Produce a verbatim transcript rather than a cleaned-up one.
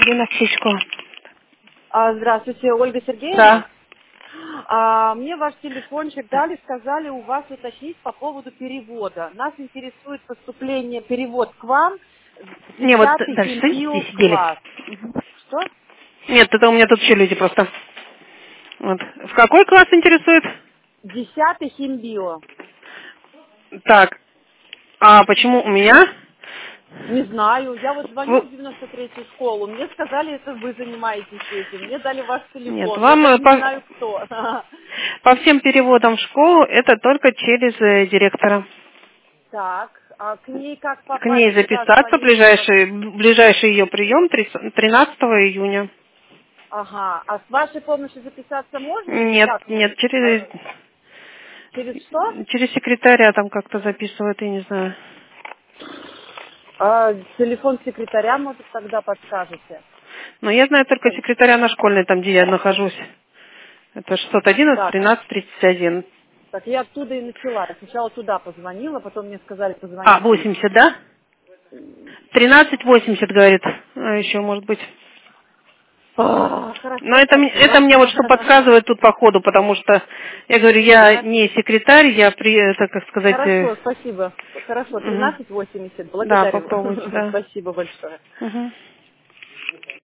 Елена Птичко. А, здравствуйте, Ольга Сергеевна. Да. А, мне ваш телефончик дали, сказали у вас уточнить по поводу перевода. Нас интересует поступление, перевод к вам в Не, вот десятый дальше стоите, химбио здесь сидели. класс. Мгм. Что? Нет, это у меня тут еще люди просто. Вот. В какой класс интересует? Десятый химбио. Так, а почему у меня? Не знаю, я вот звоню в Вы- девяносто третью школу, мне сказали, это вы занимаетесь этим, мне дали ваш Нет, телефон, я вам э, даже не по, знаю кто. по всем переводам в школу это только через э, директора. Так, а к ней как К ней попасть, куда записаться, звонить, что работать? ближайший, ближайший ее прием тринадцатого июня. Ага, а с вашей помощью записаться можно или Нет, как? нет, Ну, а, через, через что? через секретаря там как-то записывают, я не знаю. А, телефон секретаря, может, тогда подскажете? Но я знаю только Так, секретаря на школьной, там, где я нахожусь. Это шестьсот одиннадцать так, тринадцать тридцать один. так, я оттуда и начала. Я сначала туда позвонила, потом мне сказали А, позвонить. восемьдесят, да? тринадцать восемьдесят, говорит. А, еще может быть. А, Но хорошо, это, м- это спасибо. мне вот что подсказывает тут по ходу, потому что, я говорю, я Тринадцать. не секретарь, я при, это, как сказать, э, Хорошо, спасибо. Хорошо, мгм. тринадцать восемьдесят. Да, Благодарю. попробуйте, да. Спасибо большое. Мгм.